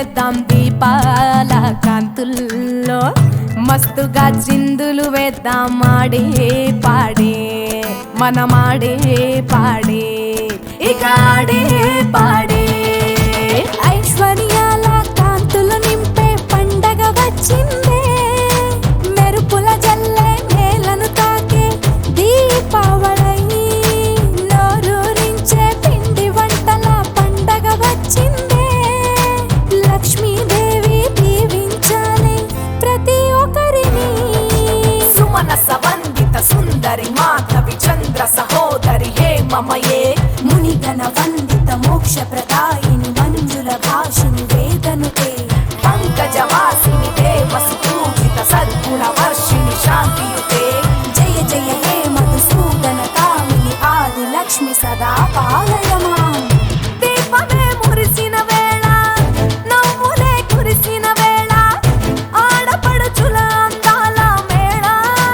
వేద్దాం దీపాల కాంతుల్లో, మస్తుగా చిందులు వేద్దాం ఆడే పాడే, మనమాడే పాడే, ఇక ఆడే పాడే. ఐశ్వర్యాల కాంతులు నింపే పండగ వచ్చిందే, మెరుపుల జల్లే నేలను తాకే దీపావళి, నోరూరించే పిండి వంటల పండగ వచ్చిందే. లక్ష్మీదేవి దీవించాలి ప్రతి ఒక్కరిని. సుమనస వందిత సుందరి మాధవి చంద్ర సహోదరి హే మమయే, మునిగణ వందిత మోక్ష ప్రదాయిని మంజుల భాషిని వేదనుతే, పంకజవాసిని దేవసు పూజిత సద్గుణ వర్షిణి శాంతియుతే. జయ జయ హే మధుసూదన కామిని ఆది లక్ష్మి సదా పాలయమా. దీపమే మురిసిన వేళ, నవ్వులే కురిసిన వేళ, ఆడపడుచుల అందాల మేళ,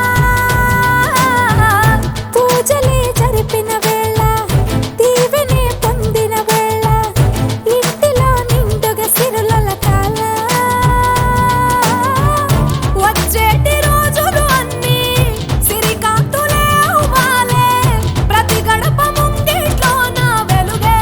పూజలే జరిపిన వేళ, దీవెనే పొందిన వేళ, ఇంటిలో నిండుగా సిరుల కాల. వచ్చేటి రోజులు అన్నీ సిరికాంతులే అవ్వాలే, ప్రతి గడప ముంగిట్లోన వెలుగే.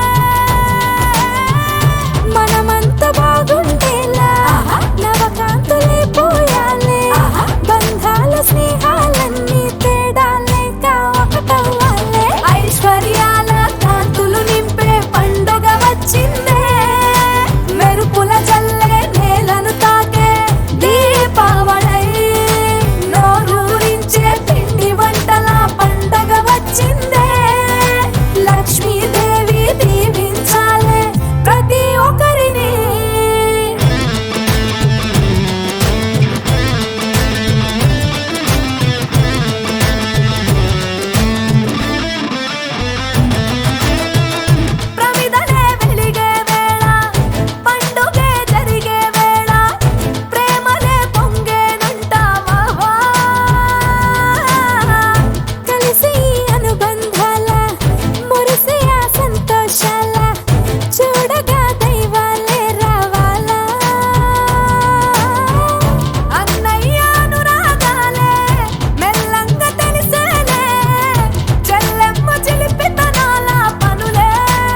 మనమంత బాగుండేలా నవకాంతులే పోయాలే, బంధాల స్నేహాలన్నీ తేడాలేక ఒకటవ్వాలే. ఐశ్వర్యాల కాంతులు నింపే పండుగ వచ్చిందే, మెరుపుల జల్లే నేలను తాకే దీపావళి, నోరూరించే పిండి వంటల పండగ వచ్చిందే. లక్ష్మీదేవి దీవించాలే ప్రతి ఒక్కరిని. ప్రమిదలే వెలిగే వేళ, పండుగే జరిగే వేళ, ప్రేమలే పొంగేనంటావా. కలిసి అనుబంధాల మురిసే ఆ సంతోషాల, చూడగా దైవాలే రావాలా. అన్నయ్య అనురాగాలే మెల్లంగా తెలిసేలే, చెల్లెమ్మ చిలిపితనాల పనులే.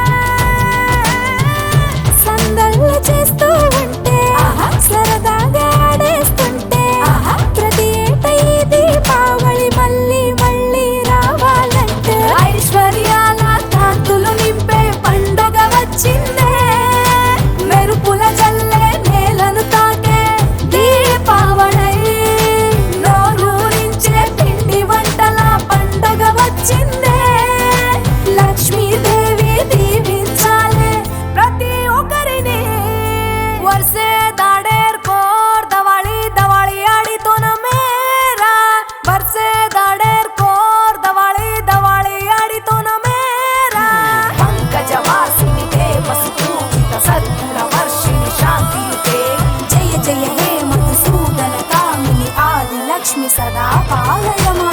సందళ్ళు చేస్తూ ఉంటే, సరదాగా ఆడేస్తుంటే, ప్రతి ఏట ఈ దీపావళి మళ్ళీ మళ్ళీ రావాలంటే. ఐశ్వర్యాల కాంతులు నింపే పండుగ వచ్చిందే, మెరుపుల జల్లే నేలను తాకే దీపావళి, నోరూరించే పిండి వంటల పండుగ వచ్చిందే. లక్ష్మీదేవి దీవించాలే ప్రతి ఒక్కరిని. वर्षे दाडेर कोर दवाळी दवाळी आडीतो न मेरा, वर्षे दाडेर कोर दवाळी दवाळी आडीतो न मेरा. పంకజవాసిని దేవసు పూజిత సద్గుణ వర్షిణి శాంతియుతే. జయ జయ హే మధుసూదన కామిని ఆది లక్ష్మి సదా పాలయమా.